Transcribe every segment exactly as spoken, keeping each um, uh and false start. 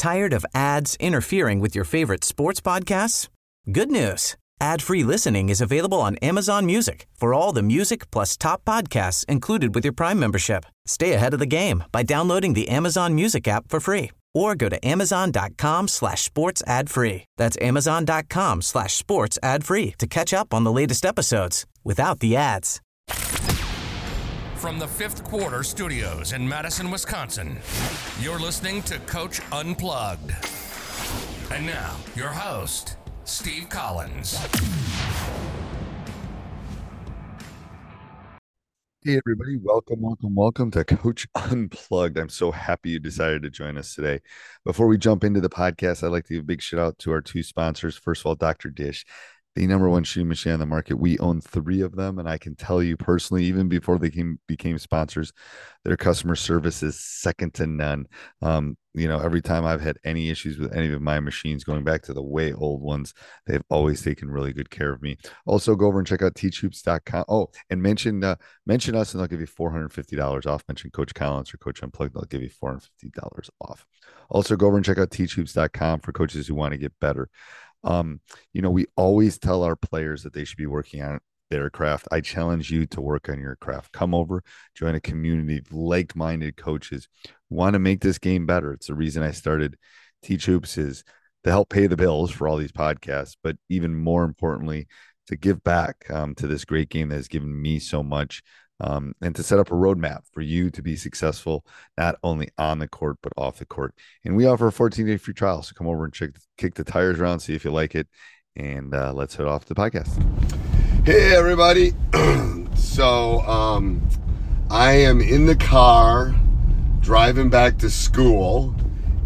Tired of ads interfering with your favorite sports podcasts? Good news. Ad-free listening is available on Amazon Music for all the music plus top podcasts included with your Prime membership. Stay ahead of the game by downloading the Amazon Music app for free or go to amazon.com slash sports ad free. That's amazon.com slash sports ad free to catch up on the latest episodes without the ads. From the Fifth Quarter Studios in Madison, Wisconsin, you're listening to Coach Unplugged. And now, your host, Steve Collins. Hey, everybody. Welcome, welcome, welcome to Coach Unplugged. I'm so happy you decided to join us today. Before we jump into the podcast, I'd like to give a big shout out to our two sponsors. First of all, Doctor Dish, the number one shooting machine on the market. We own three of them, and I can tell you personally, even before they came, became sponsors, their customer service is second to none. Um, you know, every time I've had any issues with any of my machines, going back to the way old ones, they've always taken really good care of me. Also, go over and check out teach hoops dot com. Oh, and mention uh, mention us, and they'll give you four hundred fifty dollars off. Mention Coach Collins or Coach Unplugged, they'll give you four hundred fifty dollars off. Also, go over and check out teach hoops dot com for coaches who want to get better. Um, you know, we always tell our players that they should be working on their craft. I challenge you to work on your craft. Come over, join a community of like-minded coaches who want to make this game better. It's the reason I started Teach Hoops, is to help pay the bills for all these podcasts, but even more importantly, to give back um, to this great game that has given me so much. Um, and to set up a roadmap for you to be successful, not only on the court, but off the court. And we offer a fourteen-day free trial. So come over and check, kick the tires around, see if you like it. And uh, let's head off the podcast. Hey, everybody. so um, I am in the car driving back to school,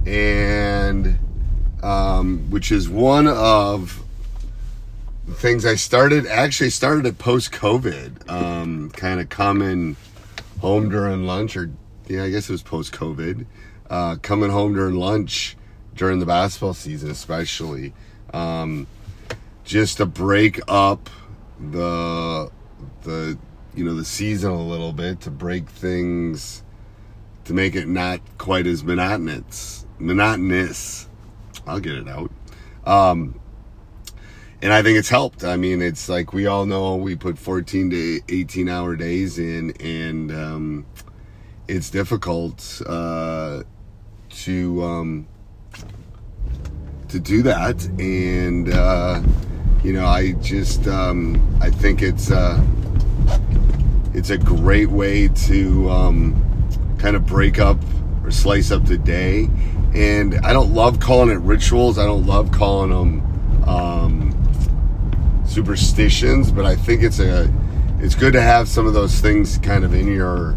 and um, which is one of the things I started, actually started at post-COVID, um, kind of coming home during lunch, or yeah, I guess it was post-COVID, uh, coming home during lunch during the basketball season, especially, um, just to break up the, the, you know, the season a little bit, to break things, to make it not quite as monotonous, monotonous. I'll get it out. Um, And I think it's helped. I mean, it's like we all know we put fourteen to eighteen hour days in, and um, it's difficult uh, to um, to do that. And uh, you know, I just um, I think it's uh, it's a great way to um, kind of break up or slice up the day. And I don't love calling it rituals. I don't love calling them Um, superstitions, but I think it's a it's good to have some of those things kind of in your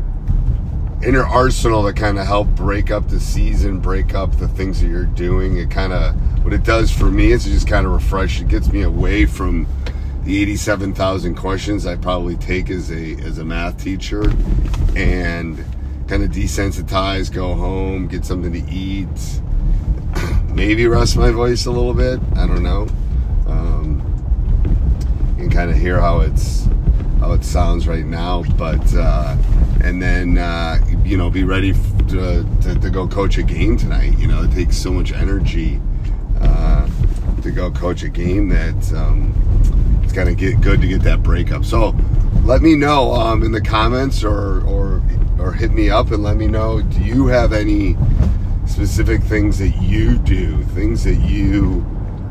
in your arsenal that kind of help break up the season, break up the things that you're doing. It kind of, what it does for me is it just kind of refresh. It gets me away from the eighty-seven thousand questions I probably take as a as a math teacher, and kind of desensitize, go home, get something to eat, maybe rest my voice a little bit. I don't know. Um, and kind of hear how it's how it sounds right now, but uh, and then uh, you know, be ready to, to to go coach a game tonight. You know, it takes so much energy uh, to go coach a game that um, it's kind of get good to get that breakup. So let me know um, in the comments, or or or hit me up and let me know. Do you have any specific things that you do, things that you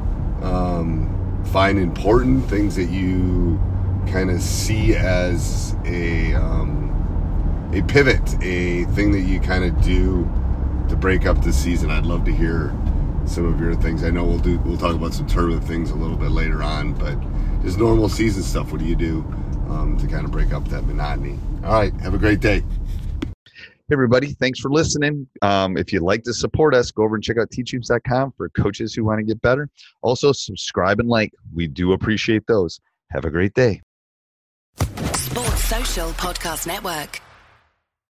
um, find important, things that you kind of see as a um, a pivot, a thing that you kind of do to break up the season? I'd love to hear some of your things. I know we'll do we'll talk about some tournament things a little bit later on, but just normal season stuff. What do you do um, to kind of break up that monotony? All right, have a great day. Hey, everybody. Thanks for listening. Um, if you'd like to support us, go over and check out teach hoops dot com for coaches who want to get better. Also, subscribe and like. We do appreciate those. Have a great day. Sports Social Podcast Network.